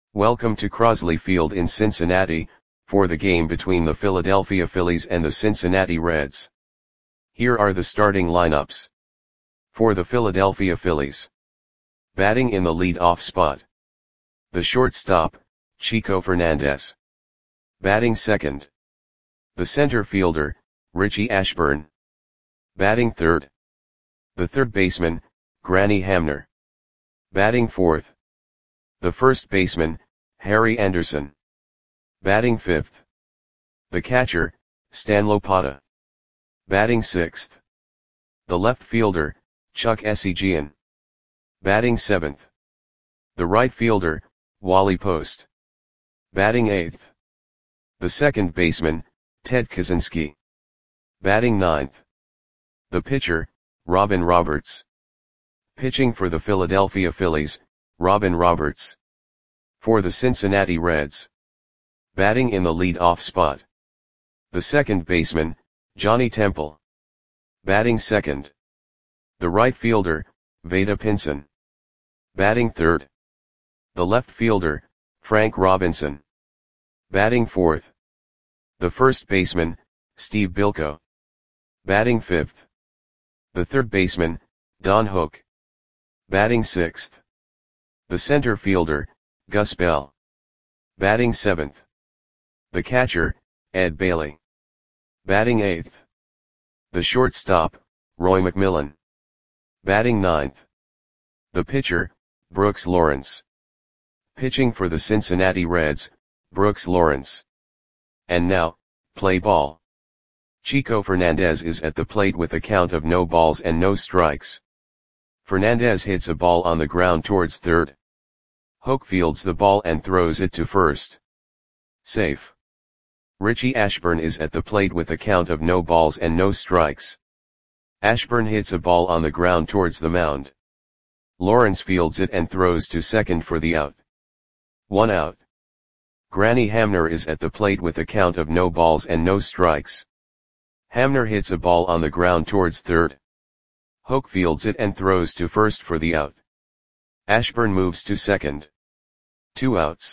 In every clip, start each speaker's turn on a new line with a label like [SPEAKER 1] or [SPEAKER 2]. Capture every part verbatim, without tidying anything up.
[SPEAKER 1] Welcome to Crosley Field in Cincinnati, for the game between the Philadelphia Phillies and the Cincinnati Reds. Here are the starting lineups. For the Philadelphia Phillies. Batting in the lead-off spot. The shortstop, Chico Fernandez. Batting second. The center fielder, Richie Ashburn. Batting third. The third baseman, Granny Hamner. Batting fourth. The first baseman, Harry Anderson. Batting fifth. The catcher, Stan Lopata. Batting sixth. The left fielder, Chuck Essegian. Batting seventh. The right fielder, Wally Post. Batting eighth. The second baseman, Ted Kaczynski. Batting ninth. The pitcher, Robin Roberts. Pitching for the Philadelphia Phillies, Robin Roberts. For the Cincinnati Reds. Batting in the lead-off spot. The second baseman, Johnny Temple. Batting second. The right fielder, Vada Pinson. Batting third. The left fielder, Frank Robinson. Batting fourth. The first baseman, Steve Bilko. Batting fifth. The third baseman, Don Hook. Batting sixth. The center fielder, Gus Bell. Batting seventh. The catcher, Ed Bailey. Batting eighth. The shortstop, Roy McMillan. Batting ninth. The pitcher, Brooks Lawrence. Pitching for the Cincinnati Reds, Brooks Lawrence. And now, play ball. Chico Fernandez is at the plate with a count of no balls and no strikes. Fernandez hits a ball on the ground towards third. Hook fields the ball and throws it to first. Safe. Richie Ashburn is at the plate with a count of no balls and no strikes. Ashburn hits a ball on the ground towards the mound. Lawrence fields it and throws to second for the out. One out. Granny Hamner is at the plate with a count of no balls and no strikes. Hamner hits a ball on the ground towards third. Hook fields it and throws to first for the out. Ashburn moves to second. Two outs.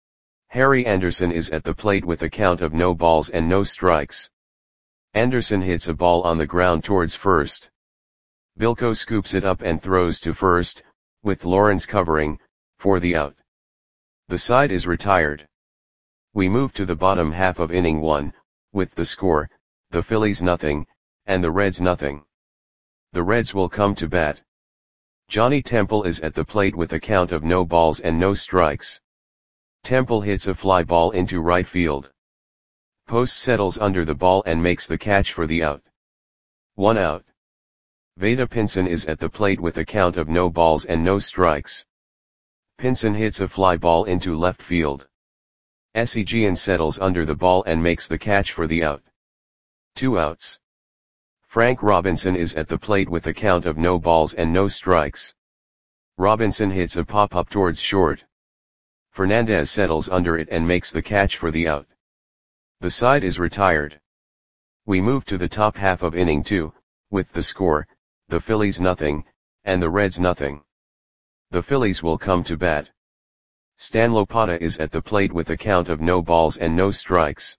[SPEAKER 1] Harry Anderson is at the plate with a count of no balls and no strikes. Anderson hits a ball on the ground towards first. Bilko scoops it up and throws to first, with Lawrence covering, for the out. The side is retired. We move to the bottom half of inning one, with the score, the Phillies nothing, and the Reds nothing. The Reds will come to bat. Johnny Temple is at the plate with a count of no balls and no strikes. Temple hits a fly ball into right field. Post settles under the ball and makes the catch for the out. One out. Vada Pinson is at the plate with a count of no balls and no strikes. Pinson hits a fly ball into left field. Essegian settles under the ball and makes the catch for the out. Two outs. Frank Robinson is at the plate with a count of no balls and no strikes. Robinson hits a pop-up towards short. Fernandez settles under it and makes the catch for the out. The side is retired. We move to the top half of inning two, with the score, the Phillies nothing, and the Reds nothing. The Phillies will come to bat. Stan Lopata is at the plate with a count of no balls and no strikes.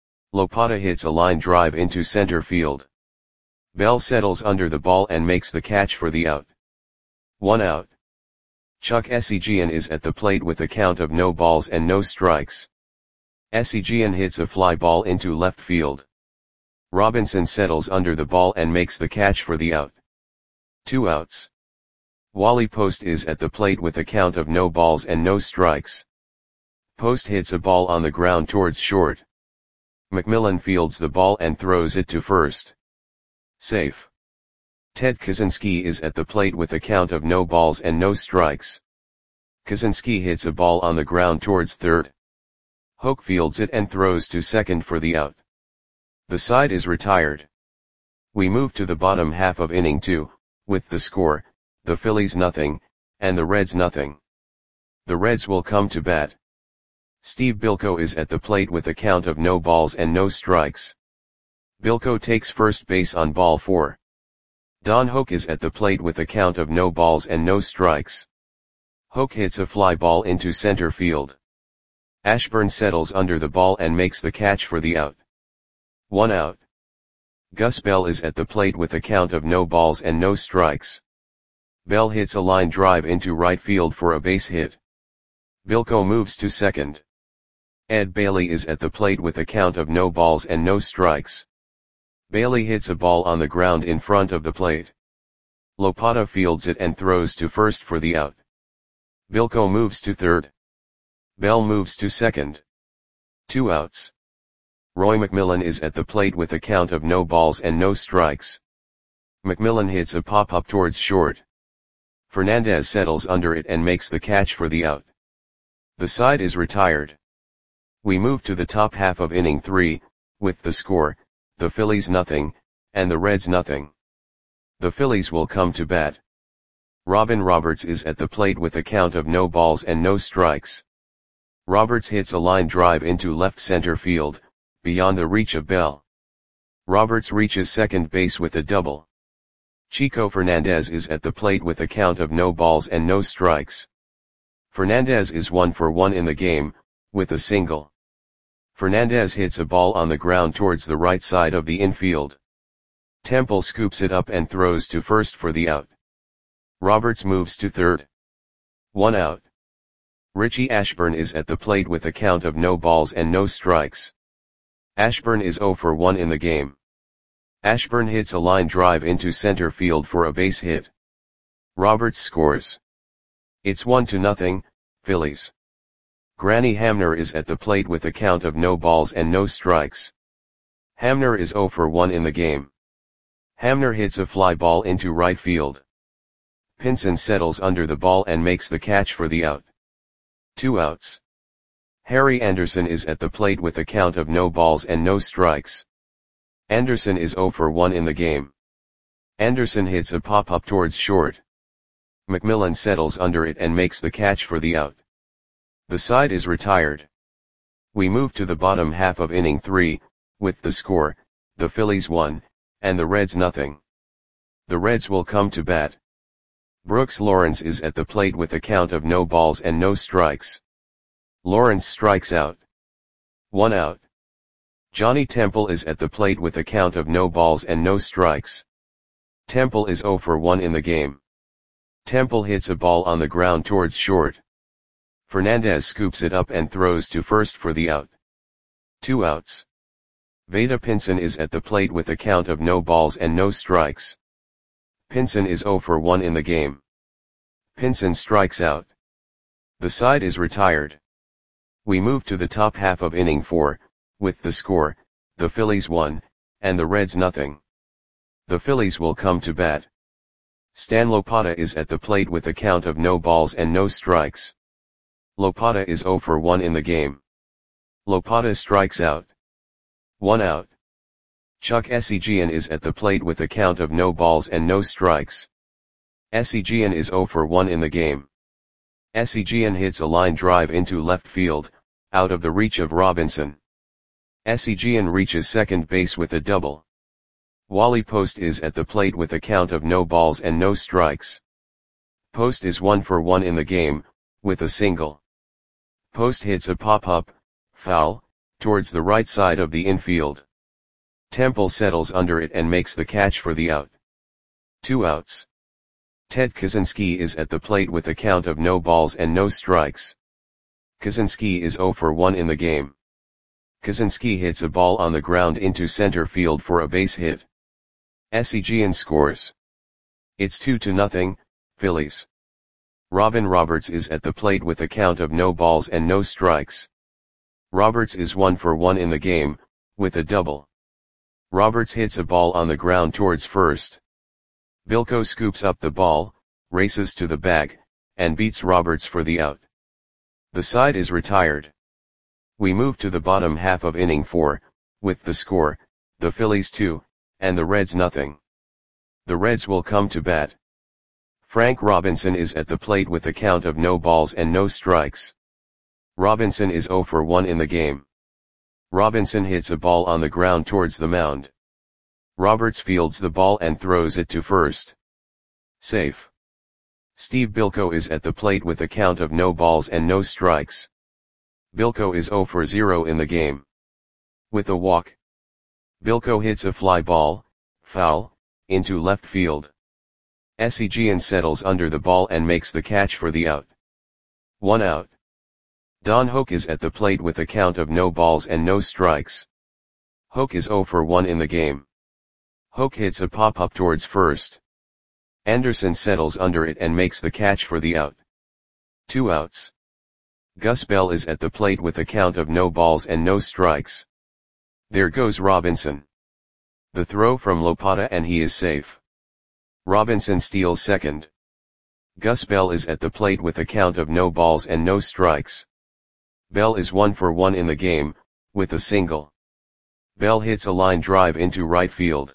[SPEAKER 1] Lopata hits a line drive into center field. Bell settles under the ball and makes the catch for the out. One out. Chuck Essegian is at the plate with a count of no balls and no strikes. Essegian hits a fly ball into left field. Robinson settles under the ball and makes the catch for the out. Two outs. Wally Post is at the plate with a count of no balls and no strikes. Post hits a ball on the ground towards short. McMillan fields the ball and throws it to first. Safe. Ted Kaczynski is at the plate with a count of no balls and no strikes. Kaczynski hits a ball on the ground towards third. Hook fields it and throws to second for the out. The side is retired. We move to the bottom half of inning two, with the score, the Phillies nothing, and the Reds nothing. The Reds will come to bat. Steve Bilko is at the plate with a count of no balls and no strikes. Bilko takes first base on ball four. Don Hook is at the plate with a count of no balls and no strikes. Hoke hits a fly ball into center field. Ashburn settles under the ball and makes the catch for the out. One out. Gus Bell is at the plate with a count of no balls and no strikes. Bell hits a line drive into right field for a base hit. Bilko moves to second. Ed Bailey is at the plate with a count of no balls and no strikes. Bailey hits a ball on the ground in front of the plate. Lopata fields it and throws to first for the out. Bilko moves to third. Bell moves to second. Two outs. Roy McMillan is at the plate with a count of no balls and no strikes. McMillan hits a pop-up towards short. Fernandez settles under it and makes the catch for the out. The side is retired. We move to the top half of inning three, with the score, the Phillies nothing, and the Reds nothing. The Phillies will come to bat. Robin Roberts is at the plate with a count of no balls and no strikes. Roberts hits a line drive into left center field, beyond the reach of Bell. Roberts reaches second base with a double. Chico Fernandez is at the plate with a count of no balls and no strikes. Fernandez is one for one in the game, with a single. Fernandez hits a ball on the ground towards the right side of the infield. Temple scoops it up and throws to first for the out. Roberts moves to third. One out. Richie Ashburn is at the plate with a count of no balls and no strikes. Ashburn is zero for one in the game. Ashburn hits a line drive into center field for a base hit. Roberts scores. It's one to nothing, Phillies. Granny Hamner is at the plate with a count of no balls and no strikes. Hamner is zero for one in the game. Hamner hits a fly ball into right field. Pinson settles under the ball and makes the catch for the out. Two outs. Harry Anderson is at the plate with a count of no balls and no strikes. Anderson is zero for one in the game. Anderson hits a pop-up towards short. McMillan settles under it and makes the catch for the out. The side is retired. We move to the bottom half of inning three, with the score, the Phillies one, and the Reds nothing. The Reds will come to bat. Brooks Lawrence is at the plate with a count of no balls and no strikes. Lawrence strikes out. One out. Johnny Temple is at the plate with a count of no balls and no strikes. Temple is zero for one in the game. Temple hits a ball on the ground towards short. Fernandez scoops it up and throws to first for the out. Two outs. Vada Pinson is at the plate with a count of no balls and no strikes. Pinson is zero for one in the game. Pinson strikes out. The side is retired. We move to the top half of inning four, with the score, the Phillies one, and the Reds nothing. The Phillies will come to bat. Stan Lopata is at the plate with a count of no balls and no strikes. Lopata is zero for one in the game. Lopata strikes out. One out. Chuck Esigian is at the plate with a count of no balls and no strikes. Esigian is zero for one in the game. Esigian hits a line drive into left field, out of the reach of Robinson. Esigian reaches second base with a double. Wally Post is at the plate with a count of no balls and no strikes. Post is one for one in the game, with a single. Post hits a pop-up, foul, towards the right side of the infield. Temple settles under it and makes the catch for the out. Two outs. Ted Kaczynski is at the plate with a count of no balls and no strikes. Kaczynski is zero for one in the game. Kaczynski hits a ball on the ground into center field for a base hit. Esigian scores. It's two to nothing, Phillies. Robin Roberts is at the plate with a count of no balls and no strikes. Roberts is one for one in the game, with a double. Roberts hits a ball on the ground towards first. Bilko scoops up the ball, races to the bag, and beats Roberts for the out. The side is retired. We move to the bottom half of inning four, with the score, the Phillies two, and the Reds nothing. The Reds will come to bat. Frank Robinson is at the plate with a count of no balls and no strikes. Robinson is zero for one in the game. Robinson hits a ball on the ground towards the mound. Roberts fields the ball and throws it to first. Safe. Steve Bilko is at the plate with a count of no balls and no strikes. Bilko is zero for zero in the game. With a walk, Bilko hits a fly ball, foul, into left field. Seguin settles under the ball and makes the catch for the out. One out. Don Hoke is at the plate with a count of no balls and no strikes. Hoke is zero for one in the game. Hoke hits a pop-up towards first. Anderson settles under it and makes the catch for the out. Two outs. Gus Bell is at the plate with a count of no balls and no strikes. There goes Robinson. The throw from Lopata and he is safe. Robinson steals second. Gus Bell is at the plate with a count of no balls and no strikes. Bell is one for one in the game, with a single. Bell hits a line drive into right field.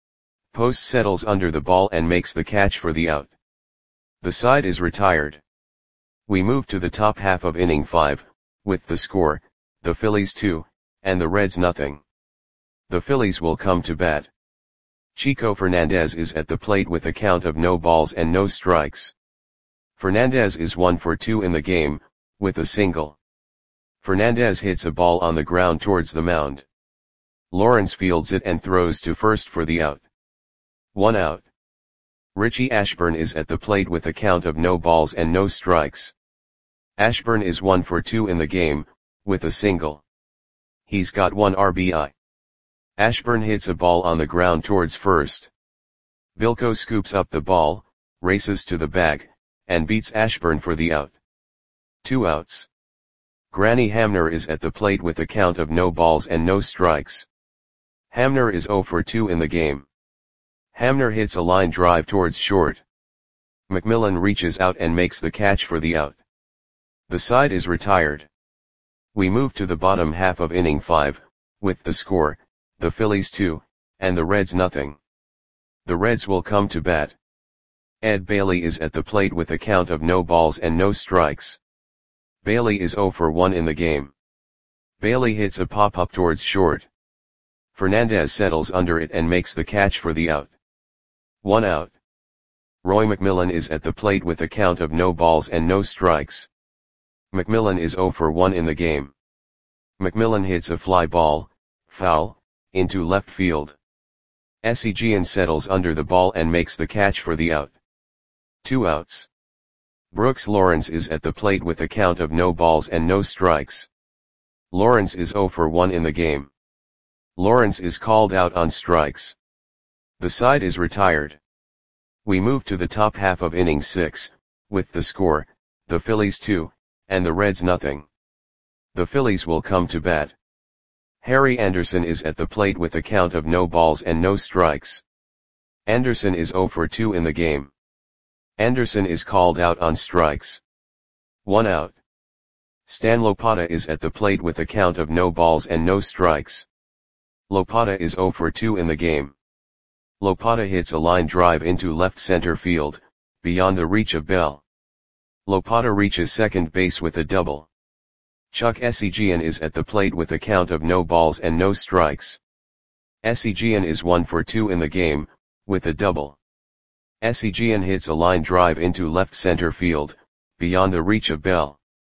[SPEAKER 1] Post settles under the ball and makes the catch for the out. The side is retired. We move to the top half of inning five, with the score, the Phillies two, and the Reds nothing. The Phillies will come to bat. Chico Fernandez is at the plate with a count of no balls and no strikes. Fernandez is one for two in the game, with a single. Fernandez hits a ball on the ground towards the mound. Lawrence fields it and throws to first for the out. One out. Richie Ashburn is at the plate with a count of no balls and no strikes. Ashburn is one for two in the game, with a single. He's got one R B I. Ashburn hits a ball on the ground towards first. Bilko scoops up the ball, races to the bag, and beats Ashburn for the out. Two outs. Granny Hamner is at the plate with a count of no balls and no strikes. Hamner is zero for two in the game. Hamner hits a line drive towards short. McMillan reaches out and makes the catch for the out. The side is retired. We move to the bottom half of inning five, with the score, the Phillies two, and the Reds nothing. The Reds will come to bat. Ed Bailey is at the plate with a count of no balls and no strikes. Bailey is zero for one in the game. Bailey hits a pop-up towards short. Fernandez settles under it and makes the catch for the out. One out. Roy McMillan is at the plate with a count of no balls and no strikes. McMillan is zero for one in the game. McMillan hits a fly ball, foul, into left field. Seguin settles under the ball and makes the catch for the out. Two outs. Brooks Lawrence is at the plate with a count of no balls and no strikes. Lawrence is zero for one in the game. Lawrence is called out on strikes. The side is retired. We move to the top half of inning six, with the score, the Phillies two, and the Reds nothing. The Phillies will come to bat. Harry Anderson is at the plate with a count of no balls and no strikes. Anderson is zero for two in the game. Anderson is called out on strikes. One out. Stan Lopata is at the plate with a count of no balls and no strikes. Lopata is zero for two in the game. Lopata hits a line drive into left center field, beyond the reach of Bell. Lopata reaches second base with a double. Chuck Seguin is at the plate with a count of no balls and no strikes. Seguin is one for two in the game, with a double. Seguin hits a line drive into left center field, beyond the reach of Bell.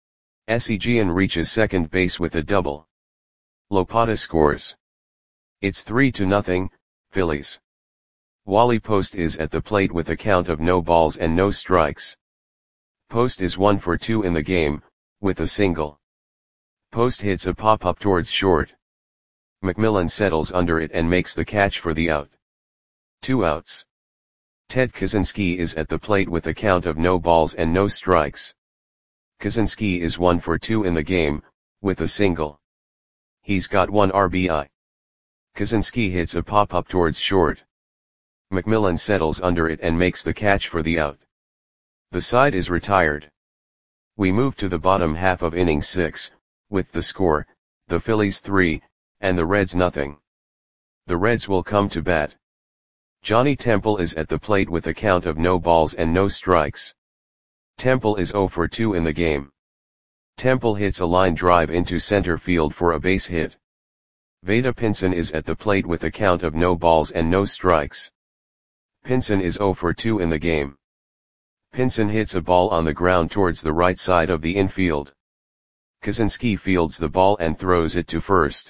[SPEAKER 1] Seguin reaches second base with a double. Lopata scores. It's three to nothing, Phillies. Wally Post is at the plate with a count of no balls and no strikes. Post is one for two in the game, with a single. Post hits a pop-up towards short. McMillan settles under it and makes the catch for the out. Two outs. Ted Kaczynski is at the plate with a count of no balls and no strikes. Kaczynski is one for two in the game, with a single. He's got one R B I. Kaczynski hits a pop-up towards short. McMillan settles under it and makes the catch for the out. The side is retired. We move to the bottom half of inning six, with the score, the Phillies three, and the Reds nothing. The Reds will come to bat. Johnny Temple is at the plate with a count of no balls and no strikes. Temple is zero for two in the game. Temple hits a line drive into center field for a base hit. Vada Pinson is at the plate with a count of no balls and no strikes. Pinson is zero for two in the game. Pinson hits a ball on the ground towards the right side of the infield. Kaczynski fields the ball and throws it to first.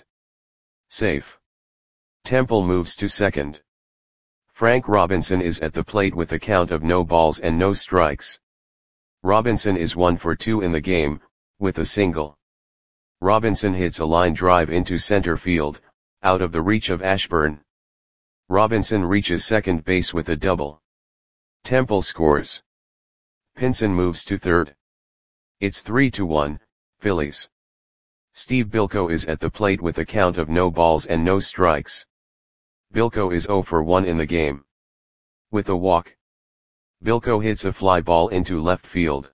[SPEAKER 1] Safe. Temple moves to second. Frank Robinson is at the plate with a count of no balls and no strikes. Robinson is one for two in the game, with a single. Robinson hits a line drive into center field, out of the reach of Ashburn. Robinson reaches second base with a double. Temple scores. Pinson moves to third. It's three to one, Phillies. Steve Bilko is at the plate with a count of no balls and no strikes. Bilko is zero for one in the game. With a walk. Bilko hits a fly ball into left field.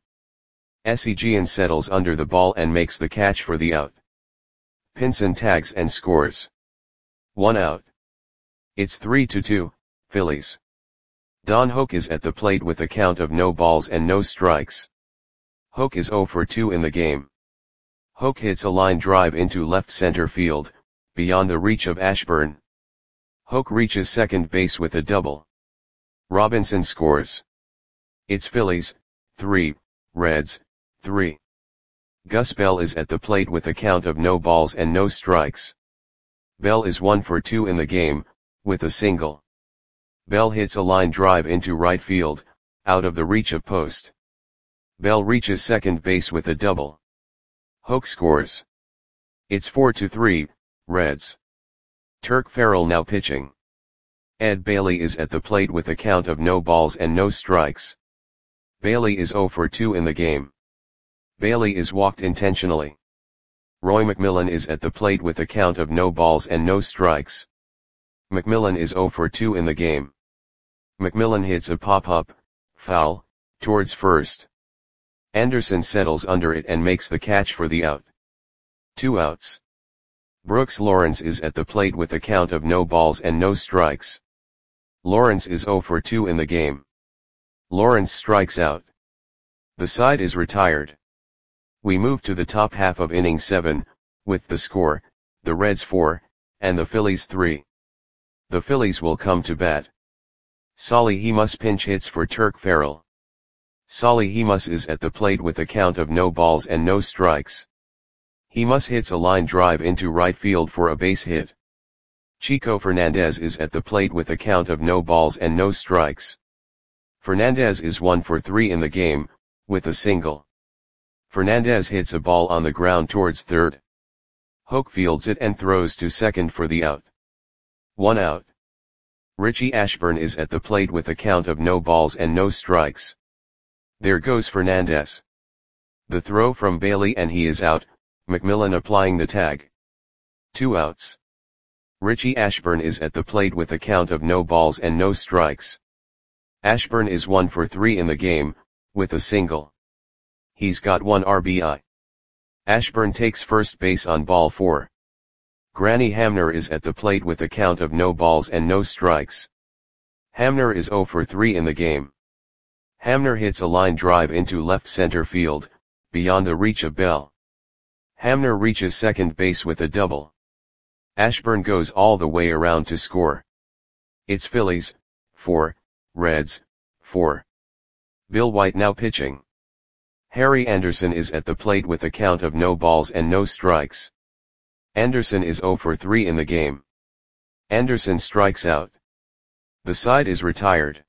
[SPEAKER 1] Seguin settles under the ball and makes the catch for the out. Pinson tags and scores. One out. It's three to two, Phillies. Don Hoak is at the plate with a count of no balls and no strikes. Hoak is zero for two in the game. Hoak hits a line drive into left center field, beyond the reach of Ashburn. Hoak reaches second base with a double. Robinson scores. It's Phillies, three, Reds, three. Gus Bell is at the plate with a count of no balls and no strikes. Bell is one for two in the game, with a single. Bell hits a line drive into right field, out of the reach of post. Bell reaches second base with a double. Hoak scores. It's four to three, Reds. Turk Farrell now pitching. Ed Bailey is at the plate with a count of no balls and no strikes. Bailey is zero for two in the game. Bailey is walked intentionally. Roy McMillan is at the plate with a count of no balls and no strikes. McMillan is zero for two in the game. McMillan hits a pop-up, foul, towards first. Anderson settles under it and makes the catch for the out. Two outs. Brooks Lawrence is at the plate with a count of no balls and no strikes. Lawrence is zero for two in the game. Lawrence strikes out. The side is retired. We move to the top half of inning seven, with the score, the Reds four, and the Phillies three. The Phillies will come to bat. Solly Hemus pinch hits for Turk Farrell. Solly Hemus is at the plate with a count of no balls and no strikes. Hemus hits a line drive into right field for a base hit. Chico Fernandez is at the plate with a count of no balls and no strikes. Fernandez is one for three in the game, with a single. Fernandez hits a ball on the ground towards third. Hoak fields it and throws to second for the out. One out. Richie Ashburn is at the plate with a count of no balls and no strikes. There goes Fernandez. The throw from Bailey and he is out, McMillan applying the tag. Two outs. Richie Ashburn is at the plate with a count of no balls and no strikes. Ashburn is one for three in the game, with a single. He's got one R B I. Ashburn takes first base on ball four. Granny Hamner is at the plate with a count of no balls and no strikes. Hamner is zero for three in the game. Hamner hits a line drive into left center field, beyond the reach of Bell. Hamner reaches second base with a double. Ashburn goes all the way around to score. It's Phillies, four, Reds, four. Bill White now pitching. Harry Anderson is at the plate with a count of no balls and no strikes. Anderson is zero for three in the game. Anderson strikes out. The side is retired.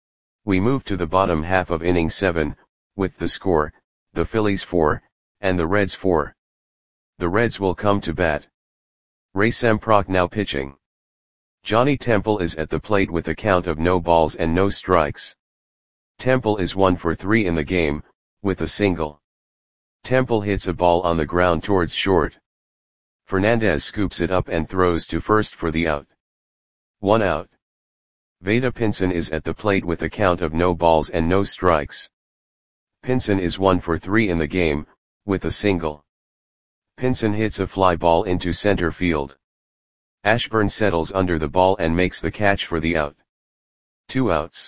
[SPEAKER 1] We move to the bottom half of inning seven, with the score, the Phillies four, and the Reds four. The Reds will come to bat. Ray Semprock now pitching. Johnny Temple is at the plate with a count of no balls and no strikes. Temple is one for three in the game, with a single. Temple hits a ball on the ground towards short. Fernandez scoops it up and throws to first for the out. One out. Vada Pinson is at the plate with a count of no balls and no strikes. Pinson is one for three in the game, with a single. Pinson hits a fly ball into center field. Ashburn settles under the ball and makes the catch for the out. Two outs.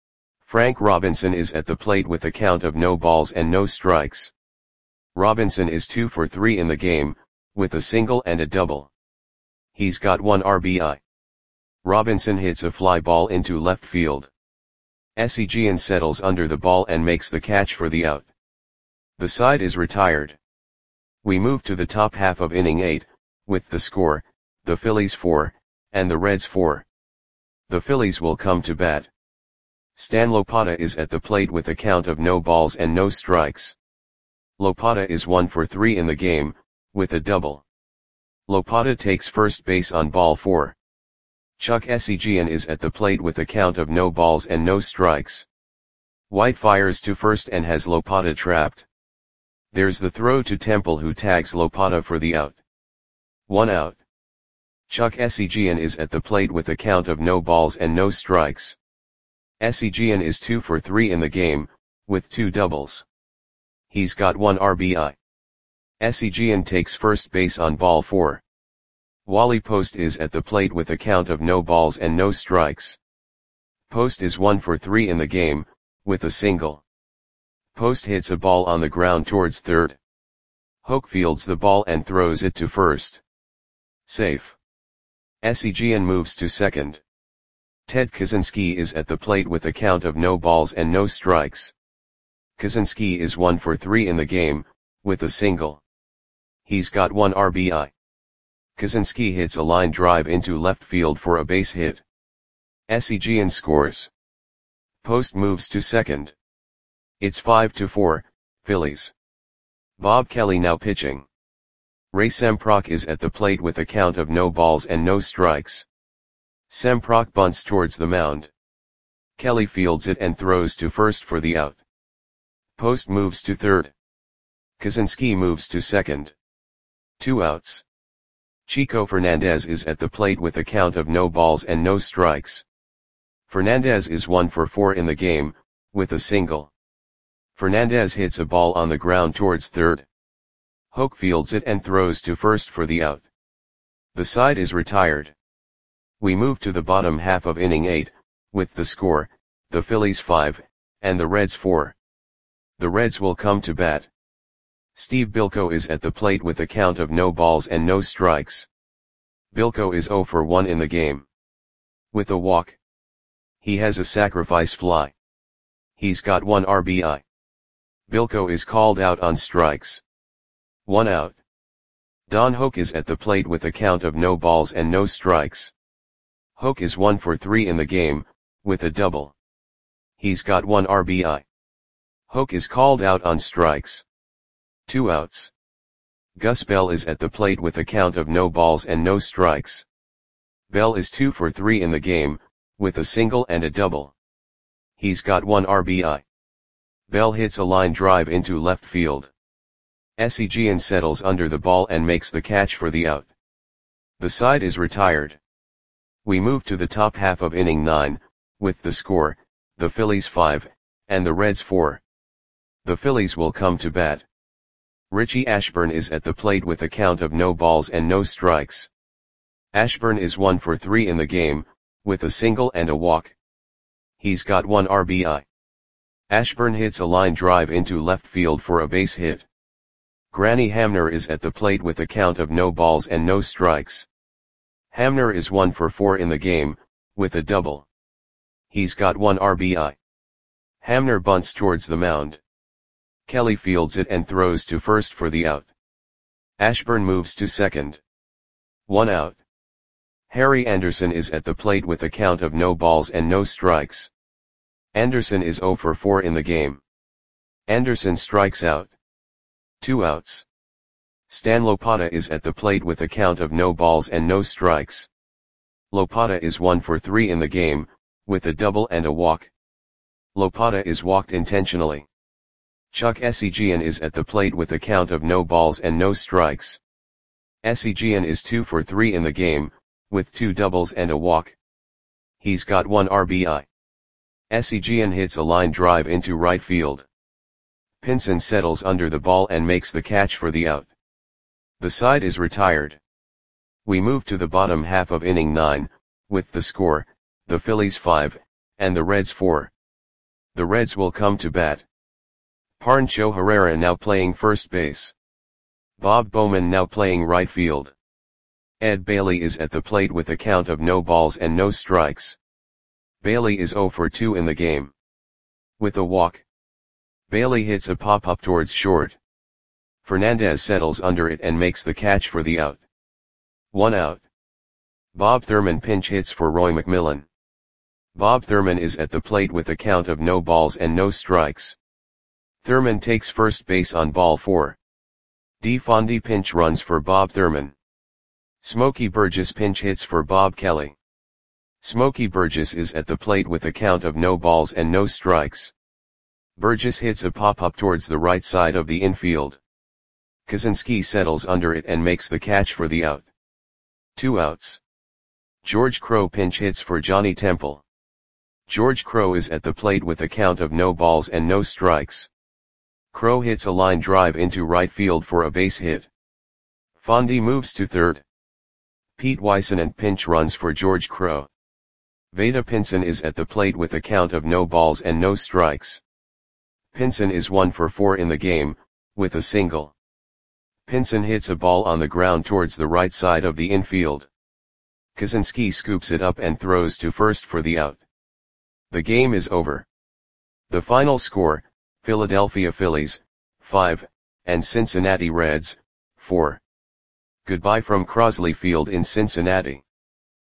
[SPEAKER 1] Frank Robinson is at the plate with a count of no balls and no strikes. Robinson is two for three in the game, with a single and a double. He's got one R B I. Robinson hits a fly ball into left field. Esigian settles under the ball and makes the catch for the out. The side is retired. We move to the top half of inning eight, with the score, the Phillies four, and the Reds four. The Phillies will come to bat. Stan Lopata is at the plate with a count of no balls and no strikes. Lopata is one for three in the game, with a double. Lopata takes first base on ball four. Chuck Esigian is at the plate with a count of no balls and no strikes. White fires to first and has Lopata trapped. There's the throw to Temple, who tags Lopata for the out. One out. Chuck Esigian is at the plate with a count of no balls and no strikes. Esigian is two for three in the game, with two doubles. He's got one R B I. Esigian takes first base on ball four. Wally Post is at the plate with a count of no balls and no strikes. Post is one for three in the game, with a single. Post hits a ball on the ground towards third. Hoke fields the ball and throws it to first. Safe. Esigian moves to second. Ted Kaczynski is at the plate with a count of no balls and no strikes. Kaczynski is one for three in the game, with a single. He's got one R B I. Kaczynski hits a line drive into left field for a base hit. Esigian scores. Post moves to second. It's five to four, Phillies. Bob Kelly now pitching. Ray Semprock is at the plate with a count of no balls and no strikes. Semprock bunts towards the mound. Kelly fields it and throws to first for the out. Post moves to third. Kaczynski moves to second. Two outs. Chico Fernandez is at the plate with a count of no balls and no strikes. Fernandez is one for four in the game, with a single. Fernandez hits a ball on the ground towards third. Hoke fields it and throws to first for the out. The side is retired. We move to the bottom half of inning eight, with the score, the Phillies five, and the Reds four. The Reds will come to bat. Steve Bilko is at the plate with a count of no balls and no strikes. Bilko is zero for one in the game. With a walk. He has a sacrifice fly. He's got one R B I. Bilko is called out on strikes. One out. Don Hoke is at the plate with a count of no balls and no strikes. Hoke is one for three in the game, with a double. He's got one R B I. Hoke is called out on strikes. Two outs. Gus Bell is at the plate with a count of no balls and no strikes. Bell is two for three in the game, with a single and a double. He's got one R B I. Bell hits a line drive into left field. Esigian settles under the ball and makes the catch for the out. The side is retired. We move to the top half of inning nine, with the score, the Phillies five, and the Reds four. The Phillies will come to bat. Richie Ashburn is at the plate with a count of no balls and no strikes. Ashburn is one for three in the game, with a single and a walk. He's got one R B I. Ashburn hits a line drive into left field for a base hit. Granny Hamner is at the plate with a count of no balls and no strikes. Hamner is one for four in the game, with a double. He's got one R B I. Hamner bunts towards the mound. Kelly fields it and throws to first for the out. Ashburn moves to second. One out. Harry Anderson is at the plate with a count of no balls and no strikes. Anderson is zero for four in the game. Anderson strikes out. Two outs. Stan Lopata is at the plate with a count of no balls and no strikes. Lopata is one for three in the game, with a double and a walk. Lopata is walked intentionally. Chuck Esigian is at the plate with a count of no balls and no strikes. Esigian is two for three in the game, with two doubles and a walk. He's got one R B I. Esigian hits a line drive into right field. Pinson settles under the ball and makes the catch for the out. The side is retired. We move to the bottom half of inning nine, with the score, the Phillies five, and the Reds four. The Reds will come to bat. Pancho Herrera now playing first base. Bob Bowman now playing right field. Ed Bailey is at the plate with a count of no balls and no strikes. Bailey is zero for two in the game. With a walk, Bailey hits a pop-up towards short. Fernandez settles under it and makes the catch for the out. One out. Bob Thurman pinch hits for Roy McMillan. Bob Thurman is at the plate with a count of no balls and no strikes. Thurman takes first base on ball four. D. Fondy pinch runs for Bob Thurman. Smokey Burgess pinch hits for Bob Kelly. Smokey Burgess is at the plate with a count of no balls and no strikes. Burgess hits a pop-up towards the right side of the infield. Kaczynski settles under it and makes the catch for the out. Two outs. George Crowe pinch hits for Johnny Temple. George Crowe is at the plate with a count of no balls and no strikes. Crowe hits a line drive into right field for a base hit. Fondy moves to third. Pete Weissenant pinch runs for George Crowe. Vada Pinson is at the plate with a count of no balls and no strikes. Pinson is one for four in the game, with a single. Pinson hits a ball on the ground towards the right side of the infield. Kaczynski scoops it up and throws to first for the out. The game is over. The final score, Philadelphia Phillies, five, and Cincinnati Reds, four. Goodbye from Crosley Field in Cincinnati.